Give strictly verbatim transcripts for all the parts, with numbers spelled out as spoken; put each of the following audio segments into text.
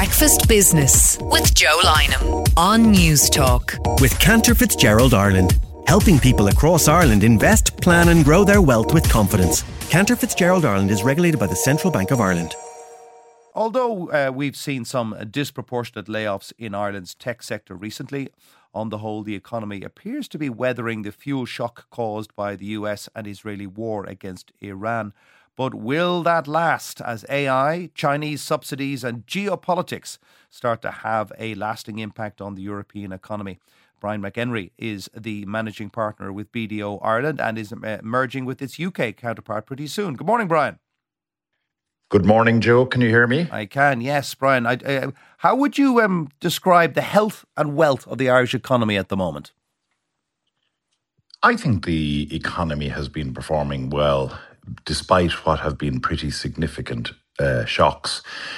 Breakfast Business with Joe Lynham on News Talk. With Cantor Fitzgerald Ireland, helping people across Ireland invest, plan and grow their wealth with confidence. Cantor Fitzgerald Ireland is regulated by the Central Bank of Ireland. Although uh, we've seen some disproportionate layoffs in Ireland's tech sector recently, on the whole, the economy appears to be weathering the fuel shock caused by the U S and Israeli war against Iran. But will that last as A I, Chinese subsidies and geopolitics start to have a lasting impact on the European economy? Brian McHenry is the managing partner with B D O Ireland and is uh, merging with its U K counterpart pretty soon. Good morning, Brian. Good morning, Joe. Can you hear me? I can, yes, Brian. I, uh, how would you um, describe the health and wealth of the Irish economy at the moment? I think the economy has been performing well, despite what have been pretty significant uh, shocks.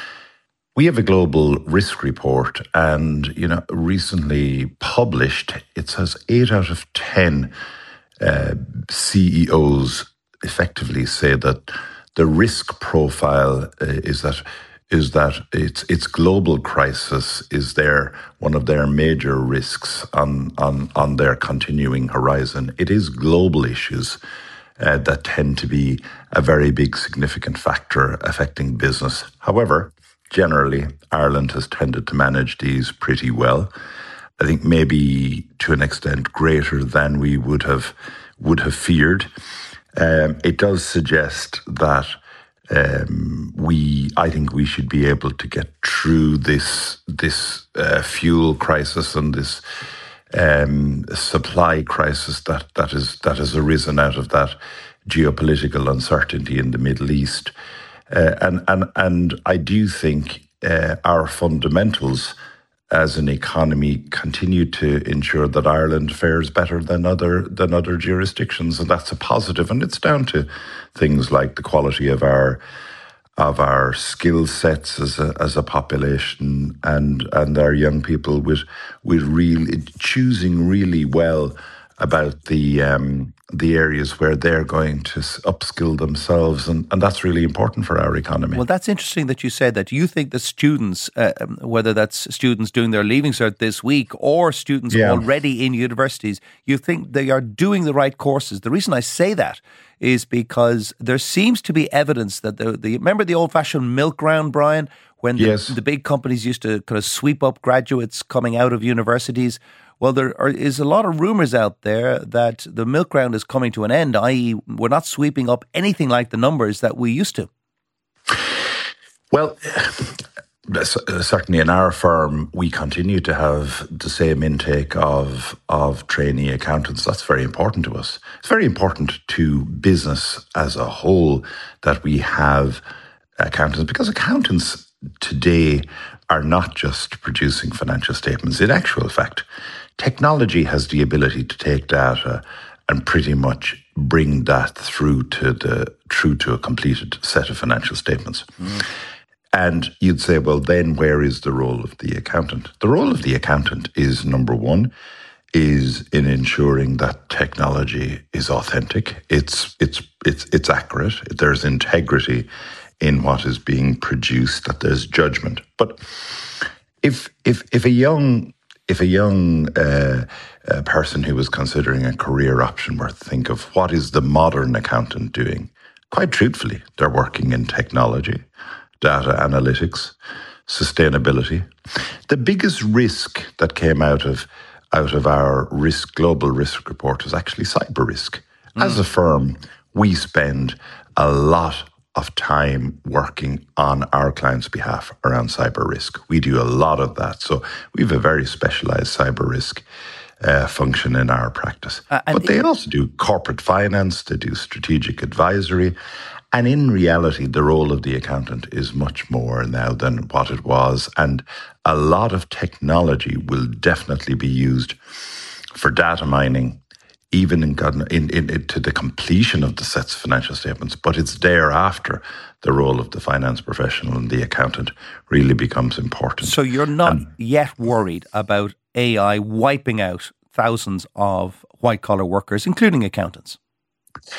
We have a global risk report, and you know, recently published, it says eight out of ten uh, C E Os effectively say that the risk profile uh, is that is that it's it's global crisis is their one of their major risks on on on their continuing horizon. It is global issues uh, that tend to be a very big significant factor affecting business. However, generally, Ireland has tended to manage these pretty well. I think maybe to an extent greater than we would have would have feared. Um, it does suggest that um, we, I think, we should be able to get through this this uh, fuel crisis and this um, supply crisis that that is that has arisen out of that geopolitical uncertainty in the Middle East. Uh, and and and I do think uh, our fundamentals as an economy continue to ensure that Ireland fares better than other than other jurisdictions, and that's a positive. And it's down to things like the quality of our of our skill sets as a as a population, and and our young people with with real choosing really well about the um, the areas where they're going to upskill themselves, and, and that's really important for our economy. Well, that's interesting that you said that. You think the students, uh, whether that's students doing their Leaving Cert this week or students yeah. already in universities, you think they are doing the right courses. The reason I say that is because there seems to be evidence that the, the remember the old-fashioned milk round, Brian, when the, yes. the big companies used to kind of sweep up graduates coming out of universities. Well, there are, is a lot of rumours out there that the milk round is coming to an end, that is we're not sweeping up anything like the numbers that we used to. Well, certainly in our firm, we continue to have the same intake of, of trainee accountants. That's very important to us. It's very important to business as a whole that we have accountants, because accountants today are not just producing financial statements. In actual fact, technology has the ability to take data and pretty much bring that through to the through to a completed set of financial statements. Mm. And you'd say, well, then where is the role of the accountant? The role of the accountant is, number one, is in ensuring that technology is authentic. It's it's it's it's accurate. There's integrity in what is being produced, that there's judgment. But if if if a young if a young uh, uh, person who was considering a career option were to think of what is the modern accountant doing, quite truthfully, they're working in technology, data analytics, sustainability. The biggest risk that came out of out of our risk global risk report was actually cyber risk. Mm. As a firm, we spend a lot of time working on our clients' behalf around cyber risk. We do a lot of that. So we have a very specialized cyber risk uh, function in our practice. Uh, but they also do corporate finance, they do strategic advisory. And in reality, the role of the accountant is much more now than what it was. And a lot of technology will definitely be used for data mining, even in, in, in, in to the completion of the sets of financial statements, but it's thereafter the role of the finance professional and the accountant really becomes important. So you're not and, yet worried about A I wiping out thousands of white-collar workers, including accountants?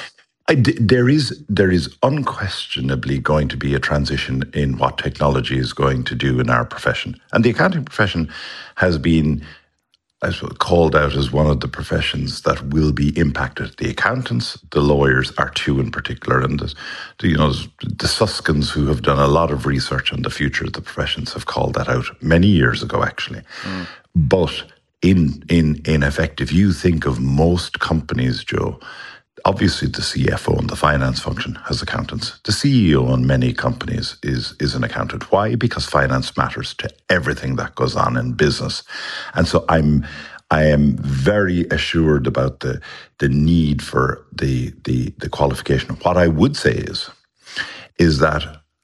I d- there is there is unquestionably going to be a transition in what technology is going to do in our profession. And the accounting profession has been, I suppose, called out as one of the professions that will be impacted. The accountants, the lawyers are two in particular. And the, the, you know, the Suskins, who have done a lot of research on the future of the professions, have called that out many years ago, actually. Mm. But in, in, in effect, if you think of most companies, Joe, obviously, the C F O and the finance function has accountants. The C E O in many companies is, is an accountant. Why? Because finance matters to everything that goes on in business. And so I'm I am very assured about the the need for the the the qualification. What I would say is, is that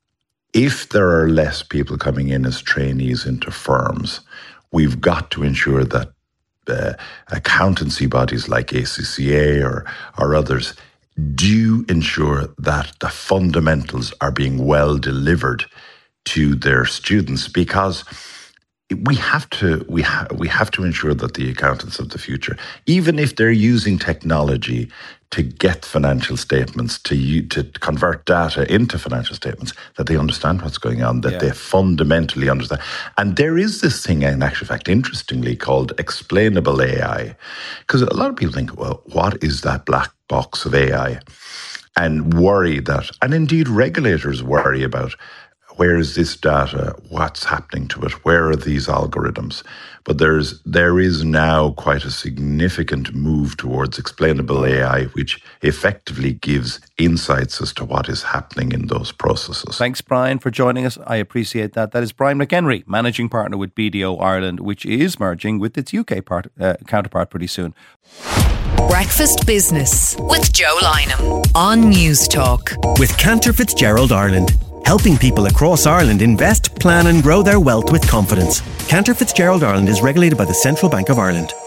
if there are less people coming in as trainees into firms, we've got to ensure that Uh, accountancy bodies like A C C A or, or others do ensure that the fundamentals are being well delivered to their students, because we have to we ha- we have to ensure that the accountants of the future, even if they're using technology to get financial statements, to u- to convert data into financial statements, that they understand what's going on, that yeah. they fundamentally understand. And there is this thing, in actual fact, interestingly, called explainable A I. Because a lot of people think, well, what is that black box of A I? And worry that, and indeed regulators worry about, where is this data? What's happening to it? Where are these algorithms? But there's there is now quite a significant move towards explainable A I, which effectively gives insights as to what is happening in those processes. Thanks, Brian, for joining us. I appreciate that. That is Brian McHenry, managing partner with B D O Ireland, which is merging with its U K part, uh, counterpart pretty soon. Breakfast Business with Joe Lynham on News Talk. With Cantor Fitzgerald Ireland, helping people across Ireland invest, plan and grow their wealth with confidence. Cantor Fitzgerald Ireland is regulated by the Central Bank of Ireland.